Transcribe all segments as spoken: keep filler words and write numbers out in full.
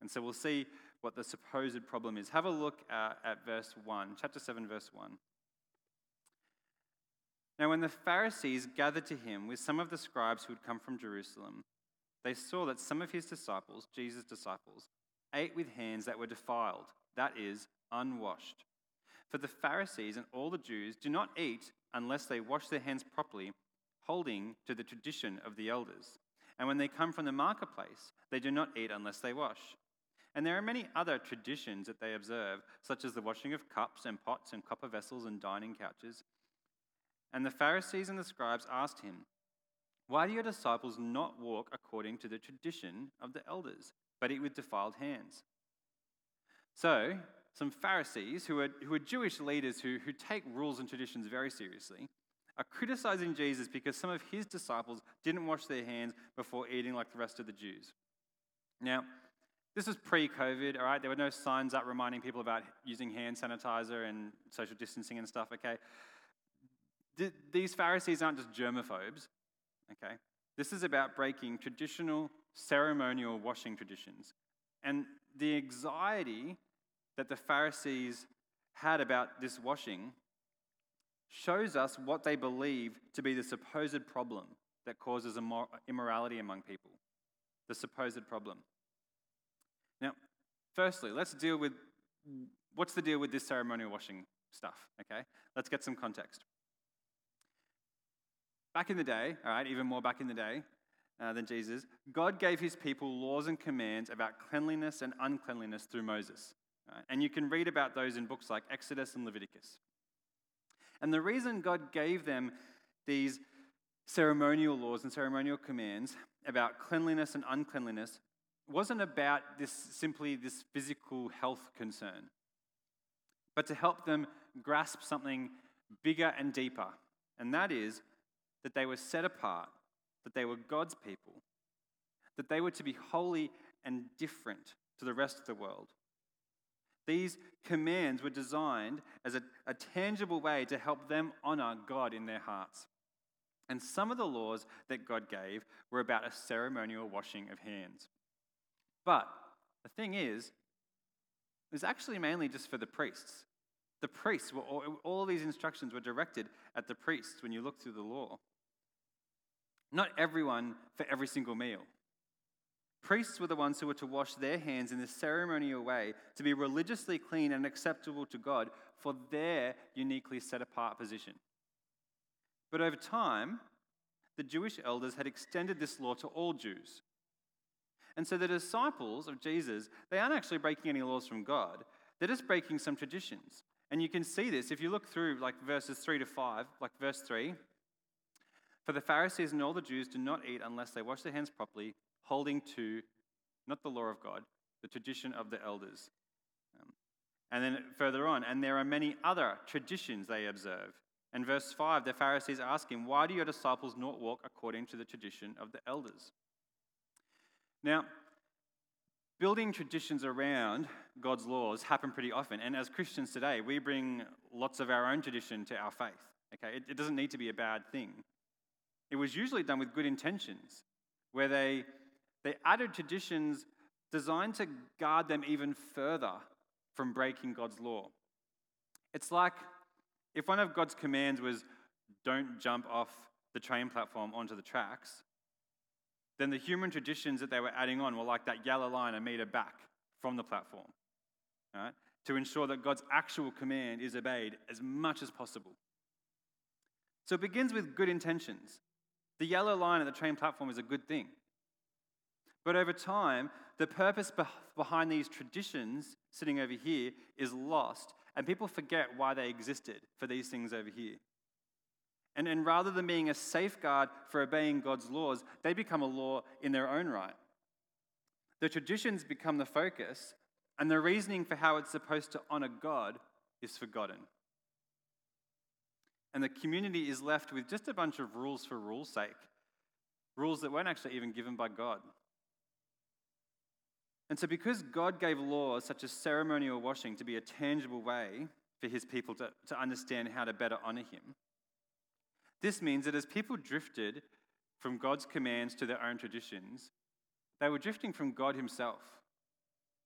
And so we'll see what the supposed problem is. Have a look uh, at verse one, chapter seven, verse one. Now, when the Pharisees gathered to him with some of the scribes who had come from Jerusalem, they saw that some of his disciples, Jesus' disciples, ate with hands that were defiled, that is, unwashed. For the Pharisees and all the Jews do not eat unless they wash their hands properly, holding to the tradition of the elders. And when they come from the marketplace, they do not eat unless they wash. And there are many other traditions that they observe, such as the washing of cups and pots and copper vessels and dining couches. And the Pharisees and the scribes asked him, "Why do your disciples not walk according to the tradition of the elders, but eat with defiled hands?" So, some Pharisees, who are, who are Jewish leaders who, who take rules and traditions very seriously, are criticizing Jesus because some of his disciples didn't wash their hands before eating like the rest of the Jews. Now, this was pre-COVID, all right? There were no signs up reminding people about using hand sanitizer and social distancing and stuff, okay? Th- these Pharisees aren't just germaphobes, okay? This is about breaking traditional ceremonial washing traditions. And the anxiety that the Pharisees had about this washing shows us what they believe to be the supposed problem that causes immor- immorality among people. The supposed problem. Now, firstly, let's deal with, what's the deal with this ceremonial washing stuff, okay? Let's get some context. Back in the day, all right, even more back in the day uh, than Jesus, God gave his people laws and commands about cleanliness and uncleanliness through Moses. Right? And you can read about those in books like Exodus and Leviticus. And the reason God gave them these ceremonial laws and ceremonial commands about cleanliness and uncleanliness wasn't about this simply this physical health concern, but to help them grasp something bigger and deeper, and that is that they were set apart, that they were God's people, that they were to be holy and different to the rest of the world. These commands were designed as a, a tangible way to help them honor God in their hearts. And some of the laws that God gave were about a ceremonial washing of hands. But the thing is, it was actually mainly just for the priests. The priests, were all, all these instructions were directed at the priests when you look through the law. Not everyone for every single meal. Priests were the ones who were to wash their hands in this ceremonial way to be religiously clean and acceptable to God for their uniquely set-apart position. But over time, the Jewish elders had extended this law to all Jews. And so the disciples of Jesus, they aren't actually breaking any laws from God. They're just breaking some traditions. And you can see this if you look through like verses three to five, like verse three. For the Pharisees and all the Jews do not eat unless they wash their hands properly, holding to, not the law of God, the tradition of the elders. Um, and then further on, and there are many other traditions they observe. And verse five, the Pharisees ask him, "Why do your disciples not walk according to the tradition of the elders?" Now, building traditions around God's laws happen pretty often. And as Christians today, we bring lots of our own tradition to our faith. Okay, it, it doesn't need to be a bad thing. It was usually done with good intentions, where they they added traditions designed to guard them even further from breaking God's law. It's like if one of God's commands was, "Don't jump off the train platform onto the tracks," then the human traditions that they were adding on were like that yellow line a meter back from the platform, right? To ensure that God's actual command is obeyed as much as possible. So it begins with good intentions. The yellow line at the train platform is a good thing. But over time, the purpose be- behind these traditions sitting over here is lost, and people forget why they existed for these things over here. And, and rather than being a safeguard for obeying God's laws, they become a law in their own right. The traditions become the focus, and the reasoning for how it's supposed to honor God is forgotten. And the community is left with just a bunch of rules for rules' sake, rules that weren't actually even given by God. And so because God gave laws such as ceremonial washing to be a tangible way for his people to, to understand how to better honor him, this means that as people drifted from God's commands to their own traditions, they were drifting from God himself.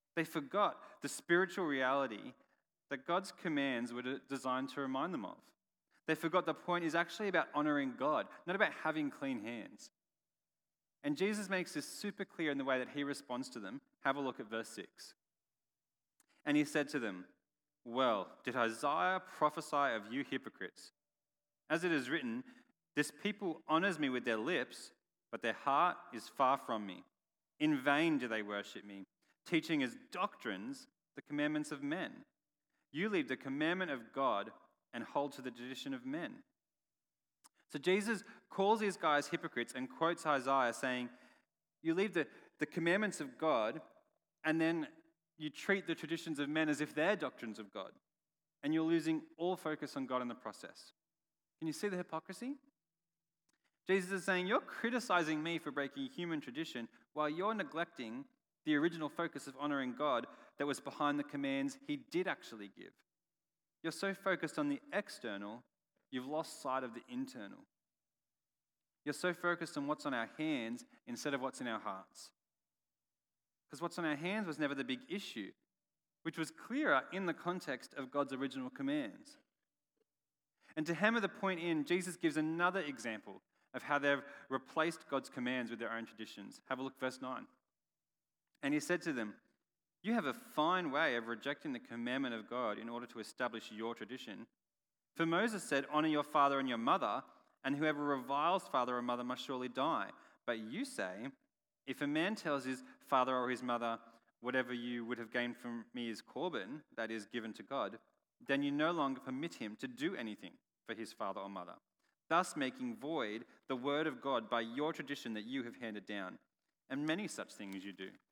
They forgot the spiritual reality that God's commands were designed to remind them of. They forgot the point is actually about honoring God, not about having clean hands. And Jesus makes this super clear in the way that he responds to them. Have a look at verse six. And he said to them, "Well, did Isaiah prophesy of you hypocrites? As it is written, this people honors me with their lips, but their heart is far from me. In vain do they worship me, teaching as doctrines the commandments of men. You leave the commandment of God and hold to the tradition of men." So Jesus calls these guys hypocrites and quotes Isaiah saying, you leave the, the commandments of God and then you treat the traditions of men as if they're doctrines of God. And you're losing all focus on God in the process. Can you see the hypocrisy? Jesus is saying, you're criticizing me for breaking human tradition while you're neglecting the original focus of honoring God that was behind the commands he did actually give. You're so focused on the external, you've lost sight of the internal. You're so focused on what's on our hands instead of what's in our hearts. Because what's on our hands was never the big issue, which was clearer in the context of God's original commands. And to hammer the point in, Jesus gives another example of how they've replaced God's commands with their own traditions. Have a look, verse nine. And he said to them, "You have a fine way of rejecting the commandment of God in order to establish your tradition. For Moses said, 'Honor your father and your mother,' and whoever reviles father or mother must surely die. But you say, if a man tells his father or his mother, 'Whatever you would have gained from me is Corban,' that is given to God, then you no longer permit him to do anything for his father or mother, thus making void the word of God by your tradition that you have handed down, and many such things you do."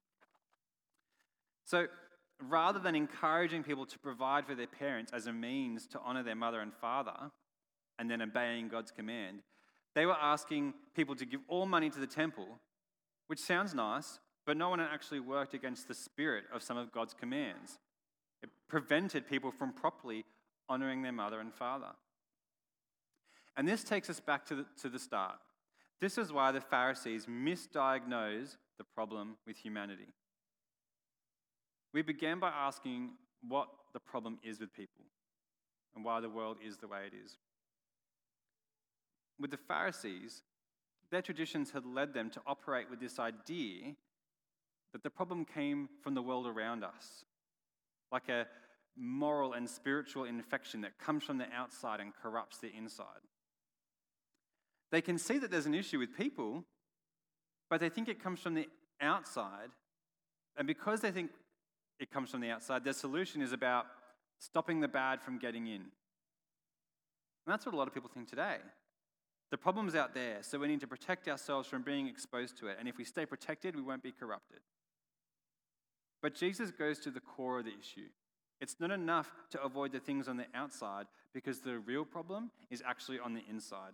So rather than encouraging people to provide for their parents as a means to honor their mother and father, and then obeying God's command, they were asking people to give all money to the temple, which sounds nice, but no one had actually worked against the spirit of some of God's commands. It prevented people from properly honoring their mother and father. And this takes us back to the, to the start. This is why the Pharisees misdiagnosed the problem with humanity. We began by asking what the problem is with people and why the world is the way it is. With the Pharisees, their traditions had led them to operate with this idea that the problem came from the world around us, like a moral and spiritual infection that comes from the outside and corrupts the inside. They can see that there's an issue with people, but they think it comes from the outside, and because they think it comes from the outside, their solution is about stopping the bad from getting in. And that's what a lot of people think today. The problem's out there, so we need to protect ourselves from being exposed to it. And if we stay protected, we won't be corrupted. But Jesus goes to the core of the issue. It's not enough to avoid the things on the outside because the real problem is actually on the inside.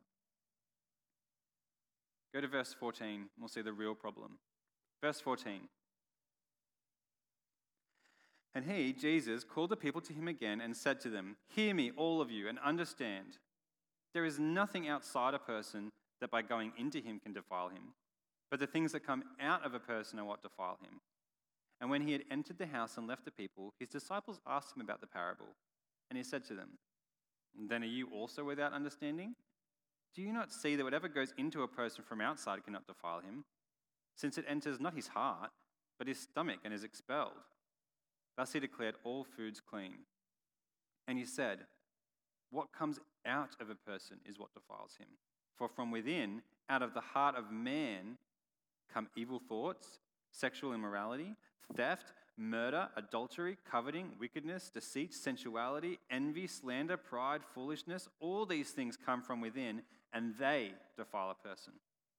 Go to verse fourteen, and we'll see the real problem. Verse fourteen. And he, Jesus, called the people to him again and said to them, "Hear me, all of you, and understand. There is nothing outside a person that by going into him can defile him, but the things that come out of a person are what defile him." And when he had entered the house and left the people, his disciples asked him about the parable. And he said to them, "Then are you also without understanding? Do you not see that whatever goes into a person from outside cannot defile him, since it enters not his heart, but his stomach and is expelled?" Thus he declared all foods clean. And he said, "What comes out of a person is what defiles him. For from within, out of the heart of man, come evil thoughts, sexual immorality, theft, murder, adultery, coveting, wickedness, deceit, sensuality, envy, slander, pride, foolishness. All these things come from within, and they defile a person."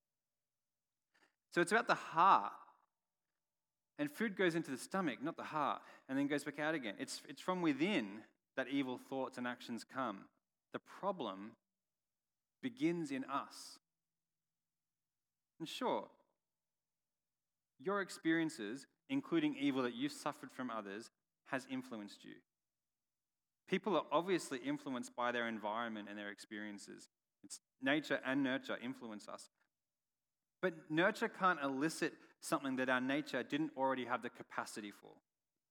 So it's about the heart. And food goes into the stomach, not the heart, and then goes back out again. It's, it's from within that evil thoughts and actions come. The problem begins in us. And sure, your experiences, including evil that you've suffered from others, has influenced you. People are obviously influenced by their environment and their experiences. It's nature and nurture influence us. But nurture can't elicit something that our nature didn't already have the capacity for.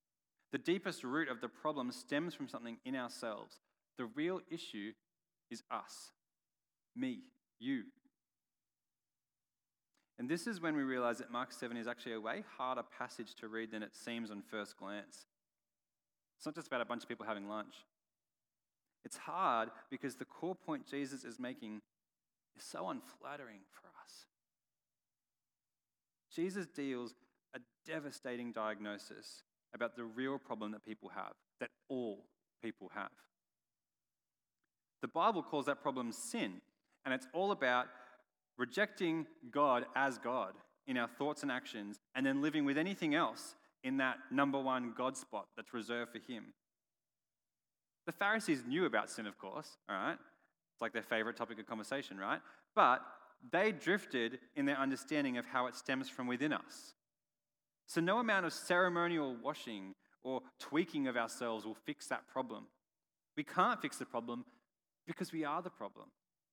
The deepest root of the problem stems from something in ourselves. The real issue is us, me, you. And this is when we realize that Mark seven is actually a way harder passage to read than it seems on first glance. It's not just about a bunch of people having lunch. It's hard because the core point Jesus is making is so unflattering for us. Jesus deals a devastating diagnosis about the real problem that people have, that all people have. The Bible calls that problem sin, and it's all about rejecting God as God in our thoughts and actions, and then living with anything else in that number one God spot that's reserved for him. The Pharisees knew about sin, of course, all right? It's like their favorite topic of conversation, right? But they drifted in their understanding of how it stems from within us. So no amount of ceremonial washing or tweaking of ourselves will fix that problem. We can't fix the problem because we are the problem.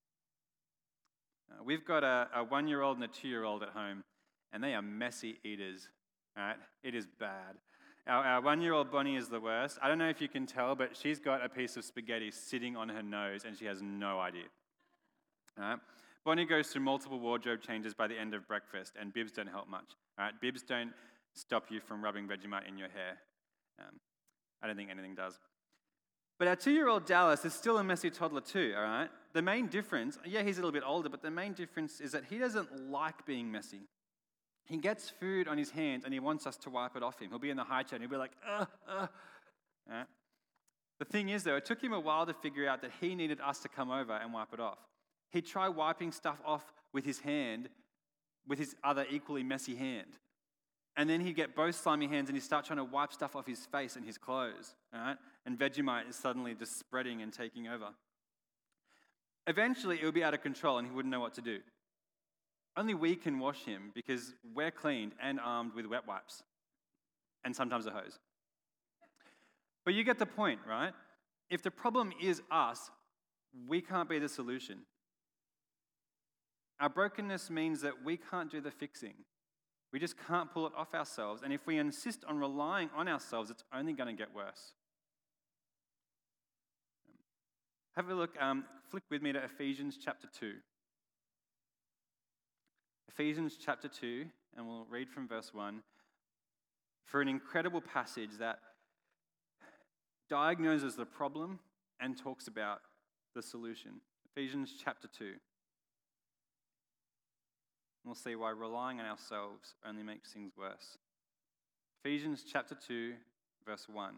Uh, we've got a, a one-year-old and a two-year-old at home, and they are messy eaters, right? It is bad. Our, our one-year-old Bonnie is the worst. I don't know if you can tell, but she's got a piece of spaghetti sitting on her nose, and she has no idea. All right? Bonnie goes through multiple wardrobe changes by the end of breakfast, and bibs don't help much. All right? Bibs don't stop you from rubbing Vegemite in your hair. Um, I don't think anything does. But our two-year-old Dallas is still a messy toddler too, all right? The main difference, yeah, he's a little bit older, but the main difference is that he doesn't like being messy. He gets food on his hands and he wants us to wipe it off him. He'll be in the high chair and he'll be like, uh, uh. All right? The thing is, though, it took him a while to figure out that he needed us to come over and wipe it off. He'd try wiping stuff off with his hand, with his other equally messy hand. And then he'd get both slimy hands and he'd start trying to wipe stuff off his face and his clothes, all right? And Vegemite is suddenly just spreading and taking over. Eventually, it would be out of control and he wouldn't know what to do. Only we can wash him because we're cleaned and armed with wet wipes and sometimes a hose. But you get the point, right? If the problem is us, we can't be the solution. Our brokenness means that we can't do the fixing. We just can't pull it off ourselves. And if we insist on relying on ourselves, it's only going to get worse. Have a look, um, flick with me to Ephesians chapter two. Ephesians chapter two, and we'll read from verse one, for an incredible passage that diagnoses the problem and talks about the solution. Ephesians chapter two. We'll see why relying on ourselves only makes things worse. Ephesians chapter two, verse one.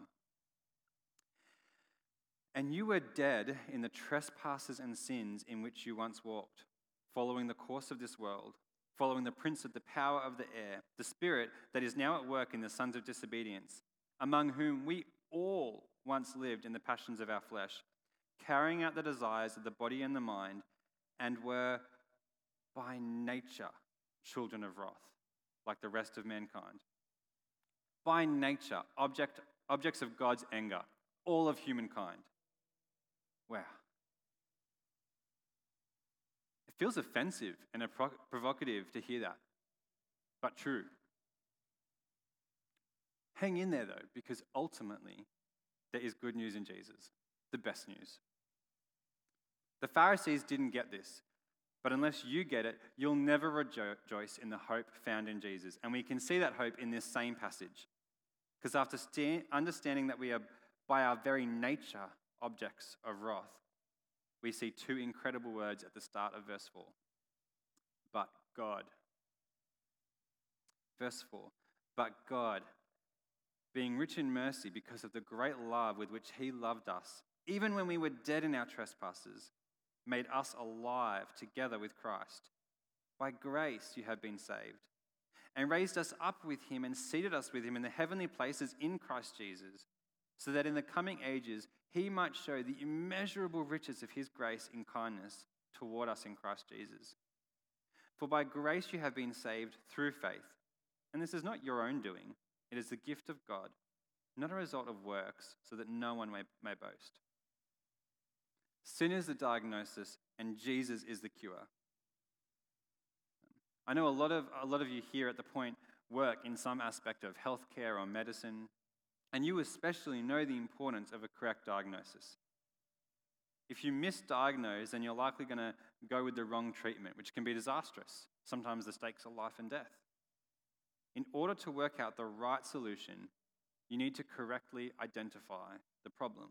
And you were dead in the trespasses and sins in which you once walked, following the course of this world, following the prince of the power of the air, the spirit that is now at work in the sons of disobedience, among whom we all once lived in the passions of our flesh, carrying out the desires of the body and the mind, and were by nature children of wrath, like the rest of mankind. By nature, object, objects of God's anger, all of humankind. Wow. It feels offensive and provocative to hear that, but true. Hang in there, though, because ultimately there is good news in Jesus, the best news. The Pharisees didn't get this, but unless you get it, you'll never rejoice in the hope found in Jesus. And we can see that hope in this same passage. Because after sta- understanding that we are, by our very nature, objects of wrath, we see two incredible words at the start of verse four. But God. Verse four. But God, being rich in mercy because of the great love with which he loved us, even when we were dead in our trespasses, made us alive together with Christ. By grace you have been saved, and raised us up with him and seated us with him in the heavenly places in Christ Jesus, so that in the coming ages he might show the immeasurable riches of his grace in kindness toward us in Christ Jesus. For by grace you have been saved through faith, and this is not your own doing, it is the gift of God, not a result of works, so that no one may, may boast. Sin is the diagnosis, and Jesus is the cure. I know a lot of a lot of you here at The Point work in some aspect of healthcare or medicine, And you especially know the importance of a correct diagnosis. If you misdiagnose, then you're likely going to go with the wrong treatment, which can be disastrous. Sometimes the stakes are life and death. In order to work out the right solution, you need to correctly identify the problem.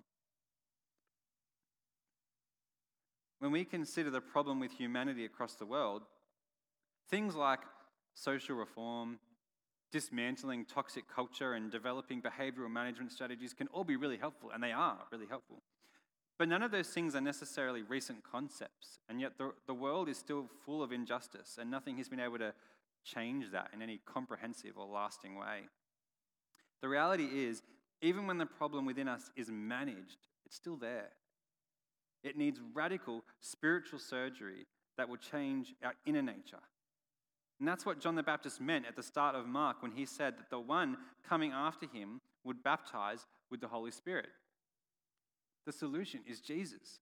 When we consider the problem with humanity across the world, things like social reform, dismantling toxic culture, and developing behavioral management strategies can all be really helpful, and they are really helpful. But none of those things are necessarily recent concepts, and yet the, the world is still full of injustice, and nothing has been able to change that in any comprehensive or lasting way. The reality is, even when the problem within us is managed, it's still there. It needs radical spiritual surgery that will change our inner nature. And that's what John the Baptist meant at the start of Mark when he said that the one coming after him would baptize with the Holy Spirit. The solution is Jesus.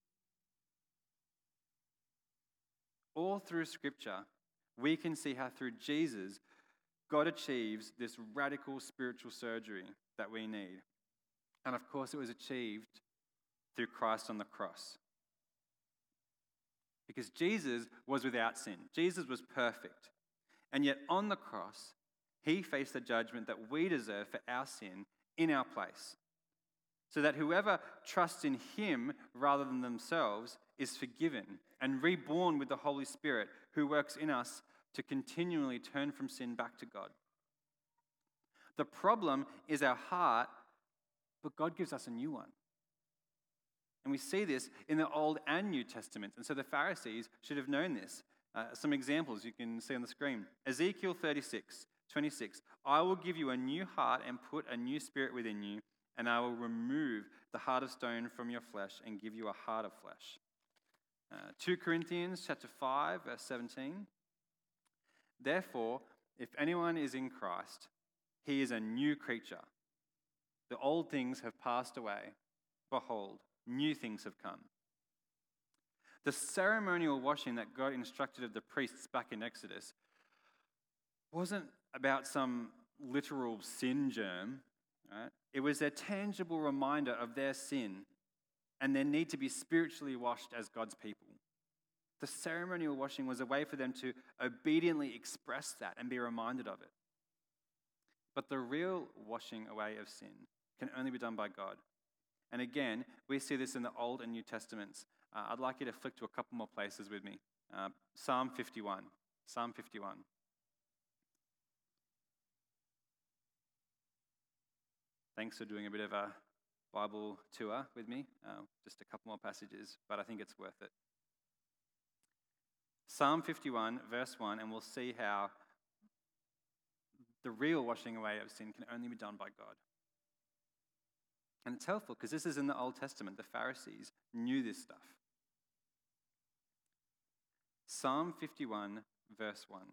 All through Scripture, we can see how through Jesus, God achieves this radical spiritual surgery that we need. And of course, it was achieved through Christ on the cross. Because Jesus was without sin. Jesus was perfect. And yet on the cross, he faced the judgment that we deserve for our sin in our place. So that whoever trusts in him rather than themselves is forgiven and reborn with the Holy Spirit who works in us to continually turn from sin back to God. The problem is our heart, but God gives us a new one. And we see this in the Old and New Testaments. And so the Pharisees should have known this. Uh, some examples you can see on the screen. Ezekiel thirty-six, twenty-six. I will give you a new heart and put a new spirit within you, and I will remove the heart of stone from your flesh and give you a heart of flesh. Uh, Second Corinthians chapter five, verse seventeen. Therefore, if anyone is in Christ, he is a new creature. The old things have passed away. Behold, new things have come. The ceremonial washing that God instructed of the priests back in Exodus wasn't about some literal sin germ. Right? It was a tangible reminder of their sin and their need to be spiritually washed as God's people. The ceremonial washing was a way for them to obediently express that and be reminded of it. But the real washing away of sin can only be done by God. And again, we see this in the Old and New Testaments. Uh, I'd like you to flick to a couple more places with me. Uh, Psalm fifty-one. Psalm fifty-one. Thanks for doing a bit of a Bible tour with me. Uh, just a couple more passages, but I think it's worth it. Psalm fifty-one, verse one, and we'll see how the real washing away of sin can only be done by God. And it's helpful because this is in the Old Testament. The Pharisees knew this stuff. Psalm fifty-one, verse one.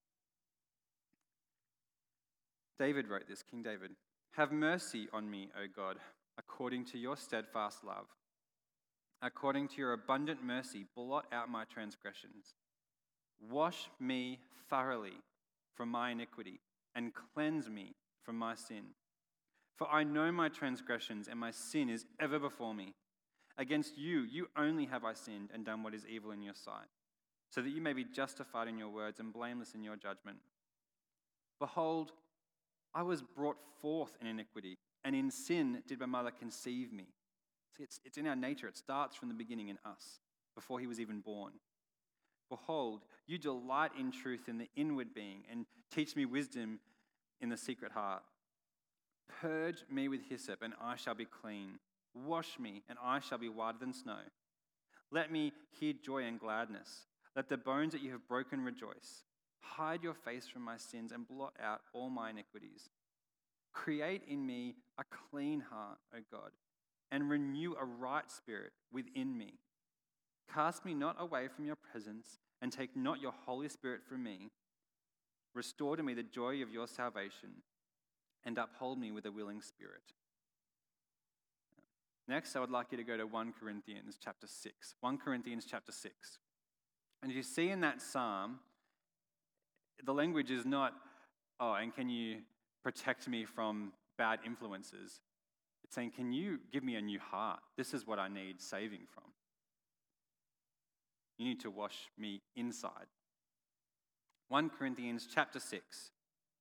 David wrote this, King David. Have mercy on me, O God, according to your steadfast love. According to your abundant mercy, blot out my transgressions. Wash me thoroughly from my iniquity and cleanse me from my sin. For I know my transgressions and my sin is ever before me. Against you, you only have I sinned and done what is evil in your sight, so that you may be justified in your words and blameless in your judgment. Behold, I was brought forth in iniquity, and in sin did my mother conceive me. See, it's, it's in our nature. It starts from the beginning in us, before he was even born. Behold, you delight in truth in the inward being, and teach me wisdom in the secret heart. Purge me with hyssop, and I shall be clean. Wash me, and I shall be whiter than snow. Let me hear joy and gladness. Let the bones that you have broken rejoice. Hide your face from my sins and blot out all my iniquities. Create in me a clean heart, O God, and renew a right spirit within me. Cast me not away from your presence, and take not your Holy Spirit from me. Restore to me the joy of your salvation, and uphold me with a willing spirit. Next, I would like you to go to First Corinthians chapter six. First Corinthians chapter six. And you see in that psalm, the language is not, oh, and can you protect me from bad influences? It's saying, can you give me a new heart? This is what I need saving from. You need to wash me inside. First Corinthians chapter six.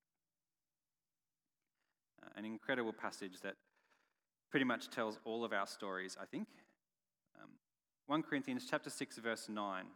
Uh, an incredible passage that pretty much tells all of our stories, I think. Um, First Corinthians chapter six, verse nine.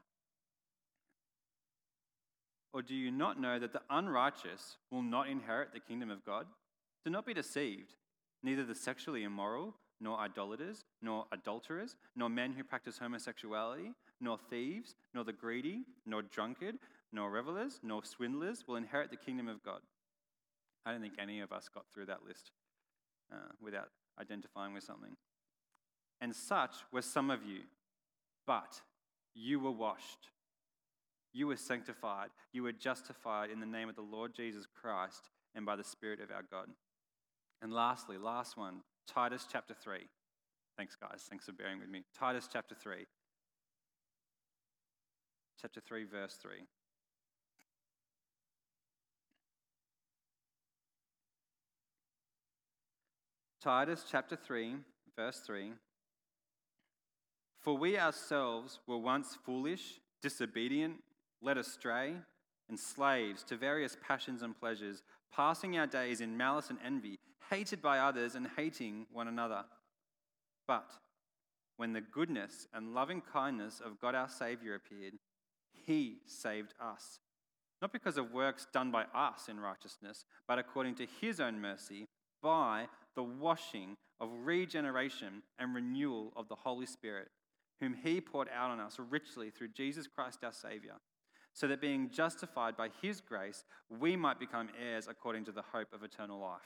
Or do you not know that the unrighteous will not inherit the kingdom of God? Do not be deceived. Neither the sexually immoral, nor idolaters, nor adulterers, nor men who practice homosexuality, nor thieves, nor the greedy, nor drunkard, nor revelers, nor swindlers will inherit the kingdom of God. I don't think any of us got through that list uh, without identifying with something. And such were some of you, but you were washed. You were sanctified. You were justified in the name of the Lord Jesus Christ and by the Spirit of our God. And lastly, last one, Titus chapter three. Thanks, guys. Thanks for bearing with me. Titus chapter three. Chapter three, verse three. Titus chapter three, verse three. For we ourselves were once foolish, disobedient, led astray, and slaves to various passions and pleasures, passing our days in malice and envy, hated by others and hating one another. But when the goodness and loving kindness of God our Saviour appeared, He saved us, not because of works done by us in righteousness, but according to His own mercy, by the washing of regeneration and renewal of the Holy Spirit, whom He poured out on us richly through Jesus Christ our Saviour, so that being justified by His grace, we might become heirs according to the hope of eternal life.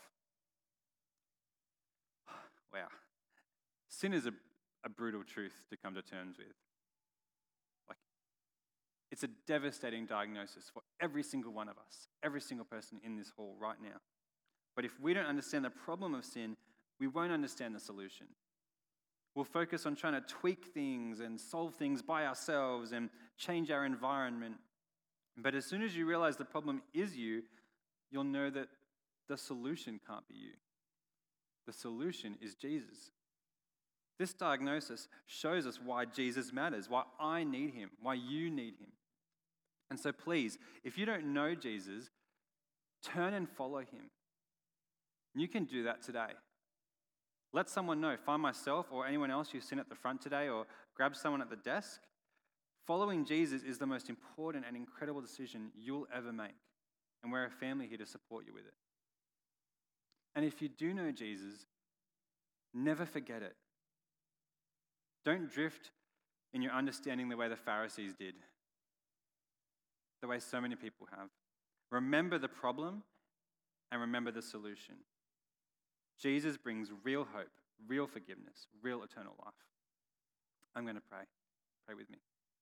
Wow. Sin is a, a brutal truth to come to terms with. Like, it's a devastating diagnosis for every single one of us, every single person in this hall right now. But if we don't understand the problem of sin, we won't understand the solution. We'll focus on trying to tweak things and solve things by ourselves and change our environment. But as soon as you realize the problem is you, you'll know that the solution can't be you. The solution is Jesus. This diagnosis shows us why Jesus matters, why I need Him, why you need Him. And so please, if you don't know Jesus, turn and follow Him. You can do that today. Let someone know. Find myself or anyone else who's sitting at the front today, or grab someone at the desk. Following Jesus is the most important and incredible decision you'll ever make. And we're a family here to support you with it. And if you do know Jesus, never forget it. Don't drift in your understanding the way the Pharisees did, the way so many people have. Remember the problem and remember the solution. Jesus brings real hope, real forgiveness, real eternal life. I'm going to pray. Pray with me.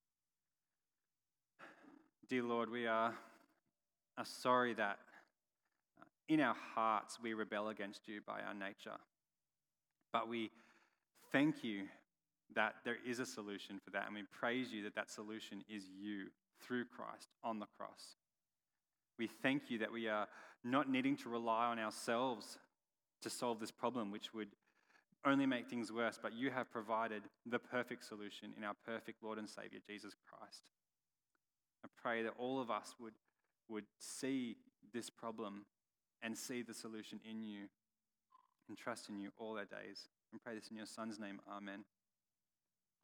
Dear Lord, we are, are sorry that in our hearts we rebel against you by our nature. But we thank you that there is a solution for that, and we praise you that that solution is you through Christ on the cross. We thank you that we are not needing to rely on ourselves to solve this problem, which would only make things worse, but you have provided the perfect solution in our perfect Lord and Savior, Jesus Christ. I pray that all of us would, would see this problem and see the solution in you and trust in you all our days. And pray this in your Son's name. Amen.